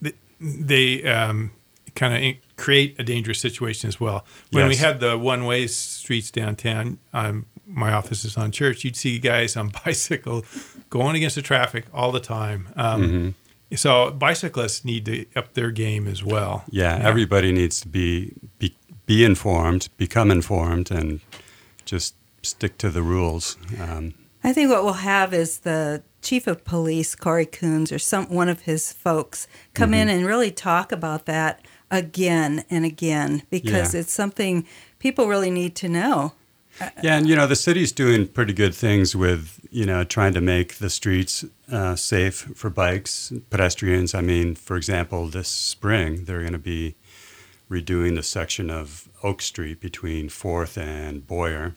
they um, kind of create a dangerous situation as well. When we Yes. had the one-way streets downtown, um, my office is on Church. You'd see guys on bicycle going against the traffic all the time. Um, Mm-hmm. So bicyclists need to up their game as well. yeah, everybody needs to be, be be informed, become informed, and just stick to the rules. Um, I think what we'll have is the chief of police, Corey Coons, or some one of his folks come in and really talk about that again and again, because Yeah. it's something people really need to know. Yeah, and you know the city's doing pretty good things with you know trying to make the streets uh, safe for bikes, pedestrians. I mean, for example, this spring they're going to be redoing the section of Oak Street between Fourth and Boyer.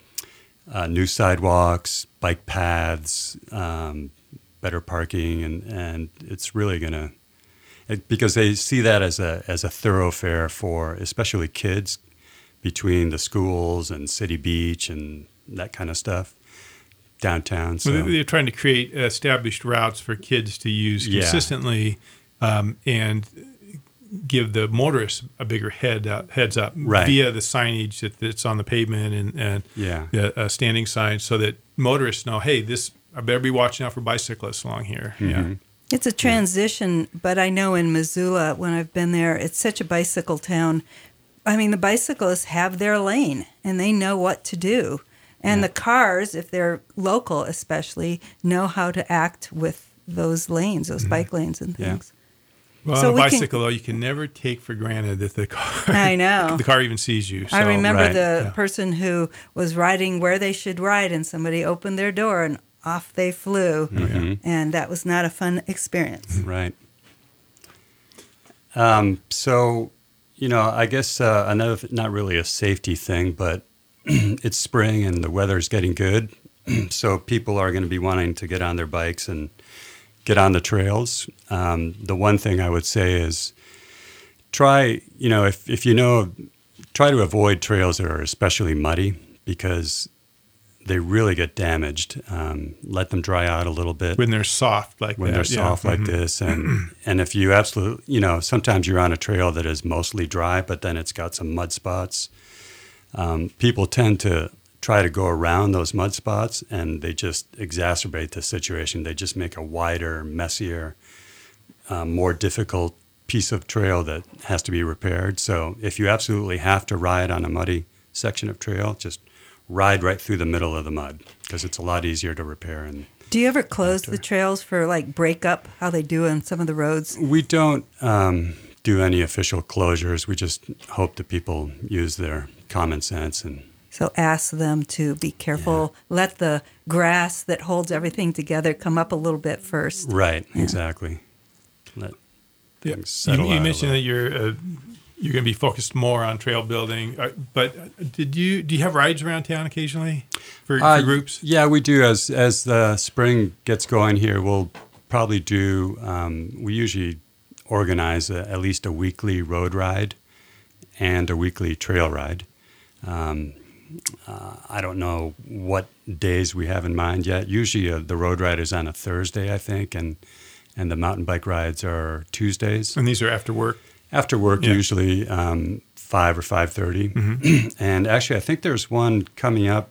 Uh, new sidewalks, bike paths, um, better parking, and, and it's really going to it, because they see that as a as a thoroughfare for especially kids between the schools and City Beach and that kind of stuff downtown. So Well, they're trying to create established routes for kids to use Yeah. consistently, um, and give the motorists a bigger head up, heads up Right. via the signage that, that's on the pavement and, and Yeah. the uh, standing signs, so that motorists know, hey, this I better be watching out for bicyclists along here. Yeah. It's a transition, but I know in Missoula, when I've been there, it's such a bicycle town. I mean, the bicyclists have their lane, and they know what to do. And the cars, if they're local especially, know how to act with those lanes, those bike lanes and Yeah. things. Well, So on a we can- bicycle, though, you can never take for granted that the car, I know. the car even sees you. So. I remember Right. the Yeah. person who was riding where they should ride, and somebody opened their door, and off they flew. And that was not a fun experience. Right. Um, so, you know, I guess uh, another, th- not really a safety thing, but it's spring and the weather's getting good. So people are going to be wanting to get on their bikes and get on the trails. Um, the one thing I would say is try, you know, if, if you know, try to avoid trails that are especially muddy because they really get damaged. Um, let them dry out a little bit When they're soft like when that. they're yeah. soft like Mhm. this, and and if you absolutely, you know, sometimes you're on a trail that is mostly dry, but then it's got some mud spots. Um, people tend to try to go around those mud spots, and they just exacerbate the situation. They just make a wider, messier, um, more difficult piece of trail that has to be repaired. So if you absolutely have to ride on a muddy section of trail, just ride right through the middle of the mud because it's a lot easier to repair. And Do you ever close the trails for like breakup, how they do on some of the roads? we don't um, do any official closures. We just hope that people use their common sense and So ask them to be careful. Let the grass that holds everything together come up a little bit first. right, exactly. Let Yeah. things settle You, you out a mentioned that little. you're uh, you're going to be focused more on trail building, uh, but did you do you have rides around town occasionally for, Uh, for groups? Yeah, we do. As as the spring gets going here, we'll probably do. Um, we usually organize a, at least a weekly road ride and a weekly trail ride. Um, uh, I don't know what days we have in mind yet. Usually, uh, the road ride is on a Thursday, I think, and and the mountain bike rides are Tuesdays. And these are after work. After work, Yeah. usually um, five or five thirty. Mm-hmm. And actually, I think there's one coming up.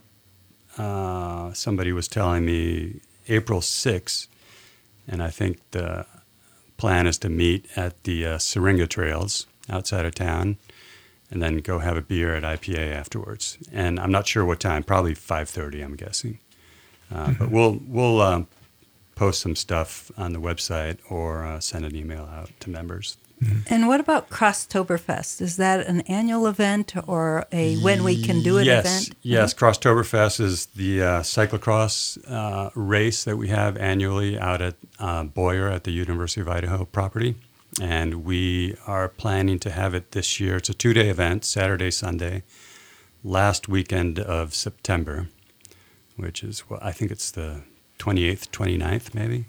Uh, somebody was telling me April sixth, and I think the plan is to meet at the uh, Syringa Trails outside of town, and then go have a beer at I P A afterwards. And I'm not sure what time. Probably five thirty, I'm guessing. Uh, But we'll we'll um, post some stuff on the website or uh, send an email out to members. And what about Crosstoberfest? Is that an annual event or a when we can do it yes, event? Yes, Crosstoberfest is the uh, cyclocross uh, race that we have annually out at uh, Boyer at the University of Idaho property. And we are planning to have it this year. It's a two-day event, Saturday, Sunday, last weekend of September, which is, well, I think it's the twenty-eighth, twenty-ninth, maybe.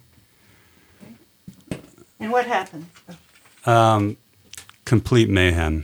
And what happened? Um, complete mayhem.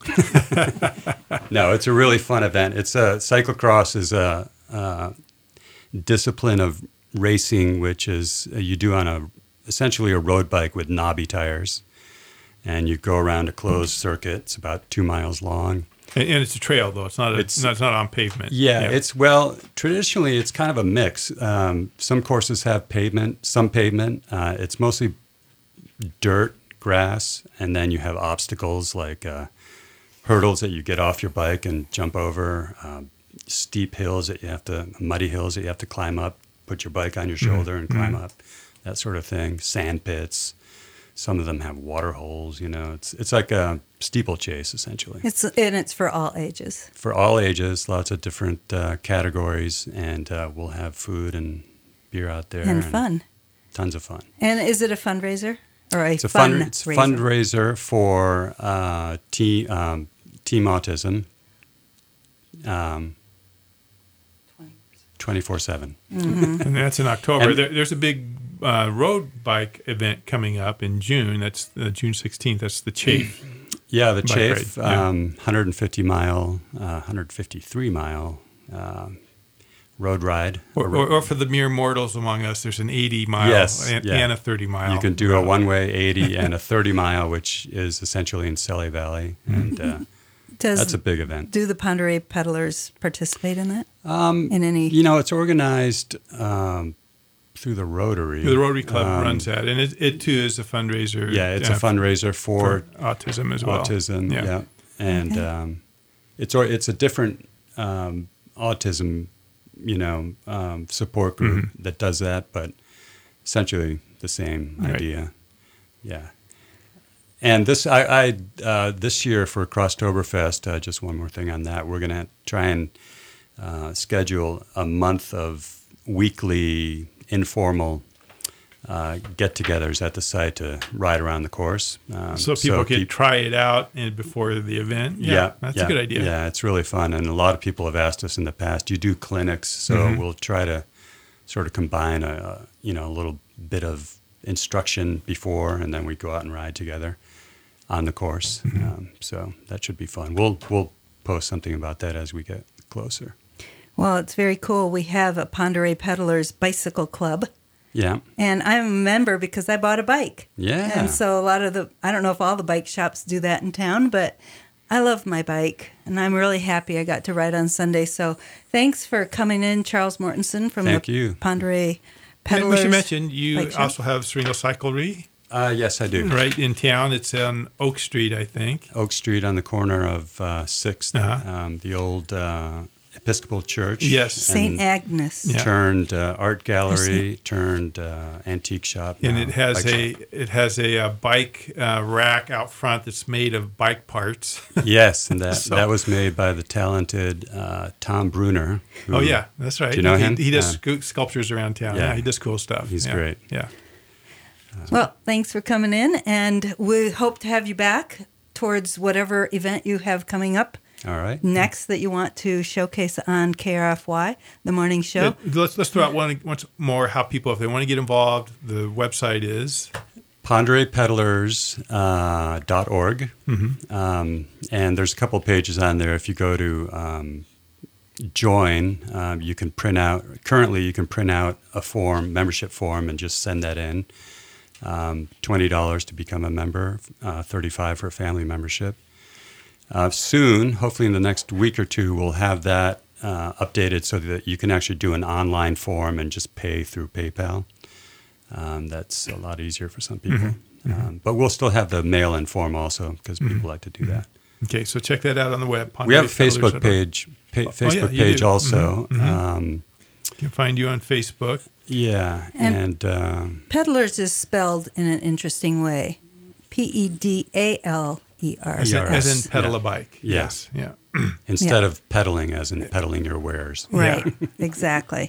No, it's a really fun event. It's a cyclocross is a, a discipline of racing, which is uh, you do on a essentially a road bike with knobby tires, and you go around a closed circuit. It's about two miles long. And, and it's a trail, though. It's not. A, It's- it's, not, it's not on pavement. Yeah, it's well traditionally it's kind of a mix. Um, some courses have pavement, some pavement. Uh, it's mostly dirt, grass, and then you have obstacles like uh, hurdles that you get off your bike and jump over, um, steep hills that you have to, muddy hills that you have to climb up, put your bike on your shoulder and climb up, that sort of thing. Sand pits. Some of them have water holes. You know, it's it's like a steeplechase essentially. It's and it's for all ages. For all ages, lots of different uh, categories, and uh, we'll have food and beer out there And fun. Tons of fun. And is it a fundraiser or a It's a fun fund, it's a raiser? fundraiser for uh, team um, Team Autism, um, twenty-four seven. And that's in October. And- there, there's a big uh, road bike event coming up in June. That's uh, June sixteenth. That's the Chafe. Yeah, the Bike Chafe, ride, yeah. um, one hundred fifty mile, uh, one hundred fifty-three mile um, road ride. Or, or, or for the mere mortals among us, there's an eighty mile Yes, and, yeah. and a thirty mile. You can do a road. one-way eighty and a thirty mile, which is essentially in Selly Valley, and uh, Does that's a big event. do the Ponderay peddlers participate in that? Um, in any? You know, it's organized um, through the Rotary. The Rotary Club Um, runs that, and it, it too is a fundraiser. Yeah, it's a uh, fundraiser for for autism as well. autism. Yeah. Yeah, and Okay. um, it's or- it's a different um, autism, you know, um, support group Mm-hmm. that does that, but essentially the same Right. idea. Yeah. And this, I, I uh, this year for Crosstoberfest, uh, just one more thing on that, we're going to try and uh, schedule a month of weekly informal uh, get-togethers at the site to ride around the course. Um, So people can peop- try it out and before the event. Yeah, yeah, that's yeah, a good idea. Yeah, it's really fun, and a lot of people have asked us in the past. You do clinics, so Mhm. we'll try to sort of combine a, a you know a little bit of instruction before, and then we go out and ride together on the course. Mm-hmm. Um, so that should be fun. We'll we'll post something about that as we get closer. Well, it's very cool. We have a Ponderay Peddlers Bicycle Club, Yeah, and I'm a member because I bought a bike. yeah. And so a lot of the, I don't know if all the bike shops do that in town, but I love my bike, and I'm really happy I got to ride on Sunday. So thanks for coming in, Charles Mortensen from Thank the you. Ponderay And Peddlers. we should mention you Bike shop. also have Sereno Cyclery uh, yes, I do. right in town. It's on Oak Street, I think. Oak Street on the corner of uh, Sixth, Uh-huh. um, the old uh, Episcopal Church. Yes. Saint and Agnes. Yeah. Turned uh, art gallery, turned uh, antique shop. And now, it has bike a shop. it has a, uh bike uh, rack out front that's made of bike parts. Yes, and that So- that was made by the talented uh, Tom Bruner. who- Oh yeah, that's right. Do you know he, him? He does Uh, scu- sculptures around town. Yeah. yeah. he does cool stuff. He's Yeah. great. Yeah. Well, thanks for coming in, and we hope to have you back towards whatever event you have coming up All right. next that you want to showcase on K R F Y, the morning show. Yeah, Let's let's throw out one once more how people, if they want to get involved, the website is Ponderay Peddlers dot org. Mm-hmm. Um, and there's a couple pages on there. If you go to um, join, um, you can print out, currently you can print out a form, membership form, and just send that in. Um, twenty dollars to become a member, uh, thirty-five dollars for a family membership. Uh, soon, hopefully in the next week or two, we'll have that uh, updated so that you can actually do an online form and just pay through PayPal. Um, that's a lot easier for some people. Um, but we'll still have the mail-in form also because people like to do that. okay. So check that out on the web. We have a Ponderay Peddlers Facebook dot org. page, pa- Oh, yeah, Facebook you page do. also. Mhm, mhm. Um, can find you on Facebook. Yeah, And- and, um, Peddlers is spelled in an interesting way. P E D A L E R. As, in, Yeah. as in pedal Yeah. a bike. Yeah. Yes. Yeah. instead Yeah. of peddling, as in peddling your wares. Right, exactly.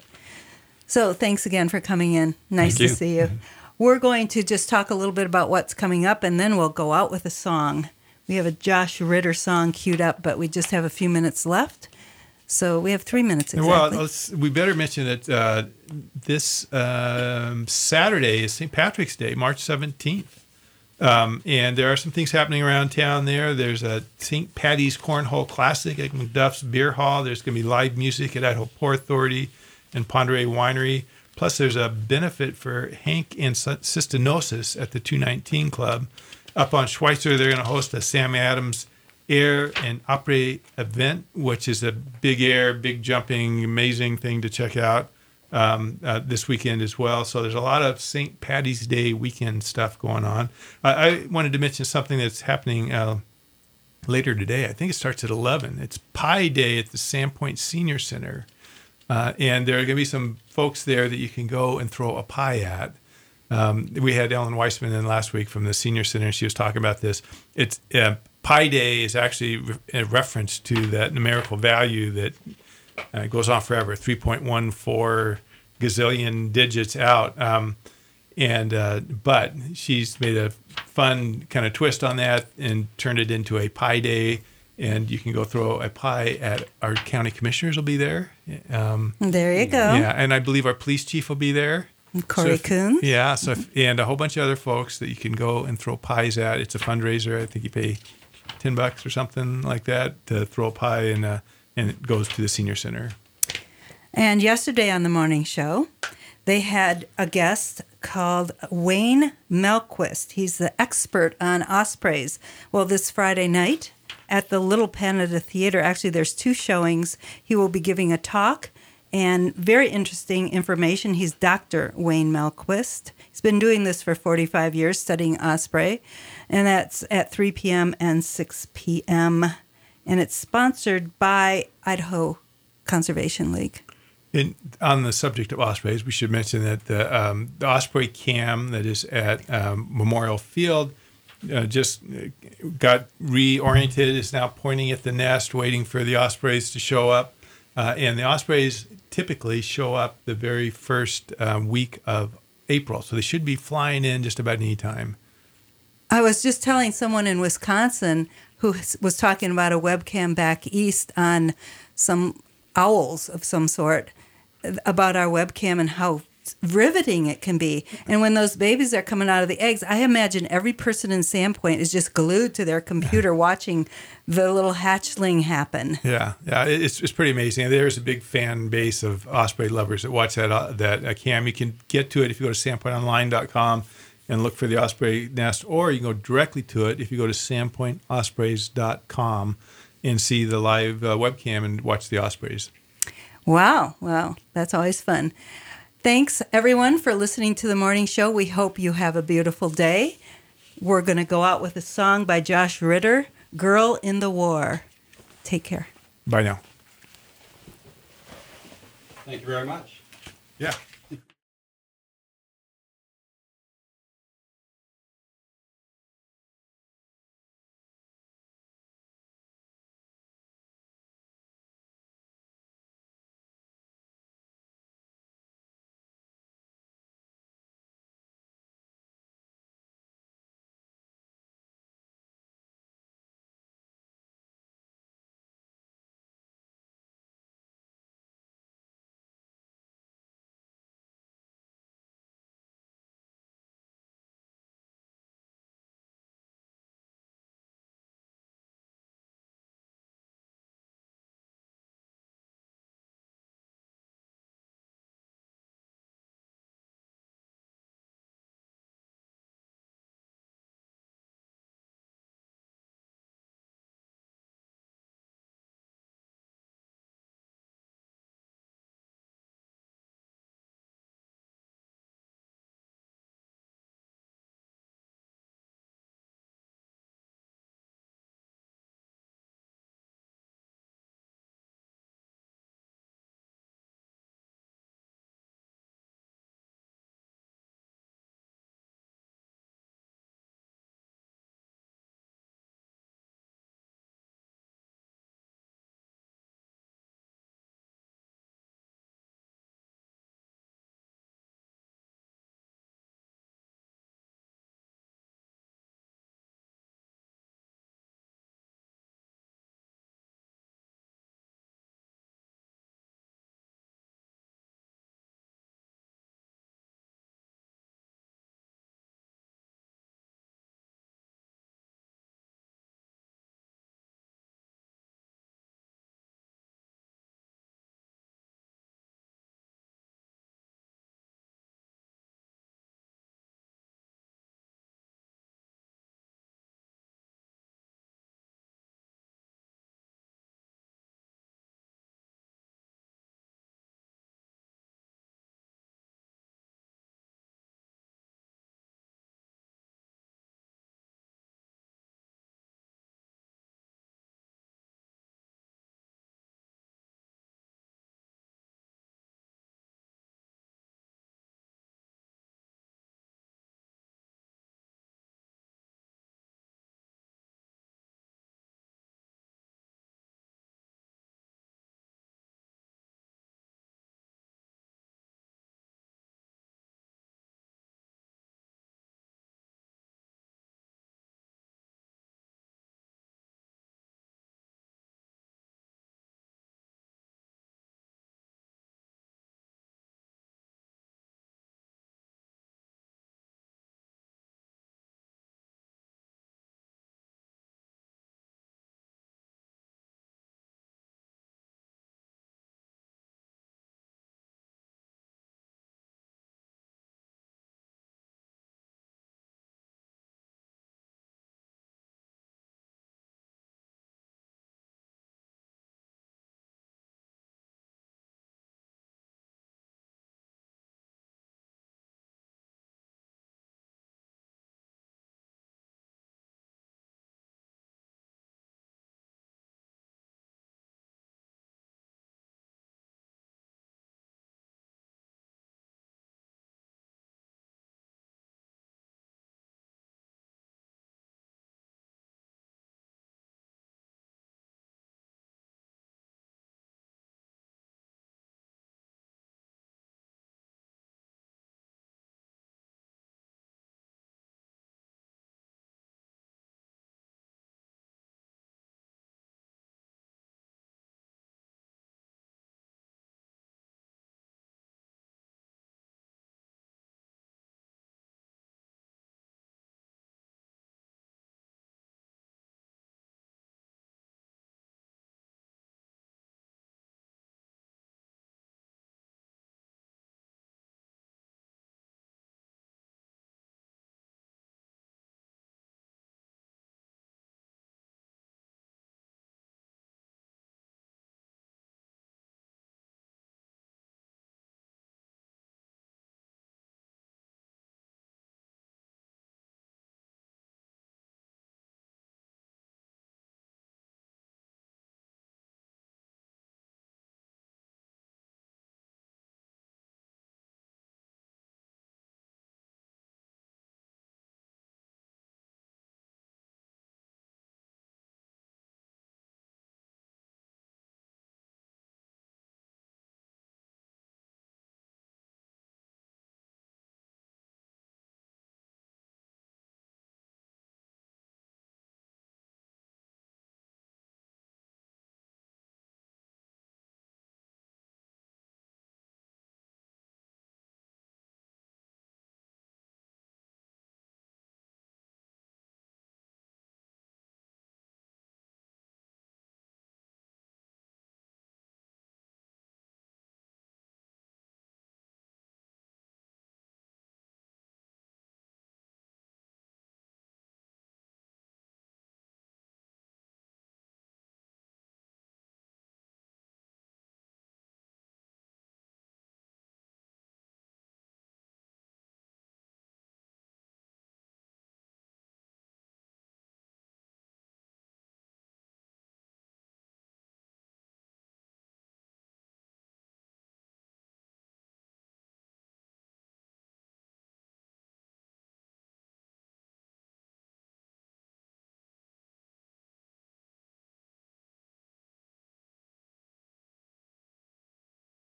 So thanks again for coming in. Nice Thank to you. see you. We're going to just talk a little bit about what's coming up, and then we'll go out with a song. We have a Josh Ritter song queued up, but we just have a few minutes left. So we have three minutes exactly. Well, let's, we better mention that uh, this um, Saturday is Saint Patrick's Day, March seventeenth. Um, and there are some things happening around town there. There's a Saint Patty's Cornhole Classic at McDuff's Beer Hall. There's going to be live music at Idaho Port Authority and Ponderay Winery. Plus, there's a benefit for Hank and Cystinosis at the two nineteen Club. Up on Schweitzer, they're going to host a Sam Adams Air and Opry event, which is a big air, big jumping, amazing thing to check out um, uh, this weekend as well. So there's a lot of Saint Patty's Day weekend stuff going on. I, I wanted to mention something that's happening uh, later today. I think it starts at eleven. It's Pie Day at the Sandpoint Senior Center. Uh, and there are going to be some folks there that you can go and throw a pie at. Um, we had Ellen Weissman in last week from the Senior Center, and she was talking about this. It's uh, Pi Day is actually re- a reference to that numerical value that uh, goes on forever, three point one four gazillion digits out. Um, and uh, but she's made a fun kind of twist on that and turned it into a Pi Day. And you can go throw a pie at our county commissioners will be there. Um, there you go. yeah, and I believe our police chief will be there. Corey So if- Coon. Yeah, so if, and a whole bunch of other folks that you can go and throw pies at. It's a fundraiser. I think you pay ten bucks or something like that to throw a pie, and uh, and it goes to the senior center. And yesterday on the morning show, they had a guest called Wayne Melquist. He's the expert on ospreys. Well, this Friday night at the Little Canada Theater, actually there's two showings. He will be giving a talk and very interesting information. He's Doctor Wayne Melquist. He's been doing this for forty-five years, studying osprey, and that's at three p.m. and six p.m. And it's sponsored by Idaho Conservation League. And on the subject of ospreys, we should mention that the, um, the osprey cam that is at um, Memorial Field uh, just got reoriented, is now pointing at the nest, waiting for the ospreys to show up. Uh, and the ospreys typically show up the very first uh, week of April, so they should be flying in just about any time. I was just telling someone in Wisconsin who was talking about a webcam back east on some owls of some sort about our webcam and how riveting it can be. And when those babies are coming out of the eggs, I imagine every person in Sandpoint is just glued to their computer watching the little hatchling happen. Yeah, yeah, it's it's pretty amazing. There's a big fan base of osprey lovers that watch that uh, that uh, cam. You can get to it if you go to sandpoint online dot com and look for the osprey nest, or you can go directly to it if you go to sandpoint ospreys dot com and see the live uh, webcam and watch the ospreys. Wow, well, that's always fun. Thanks, everyone, for listening to the morning show. We hope you have a beautiful day. We're going to go out with a song by Josh Ritter, Girl in the War. Take care. Bye now. Thank you very much. Yeah.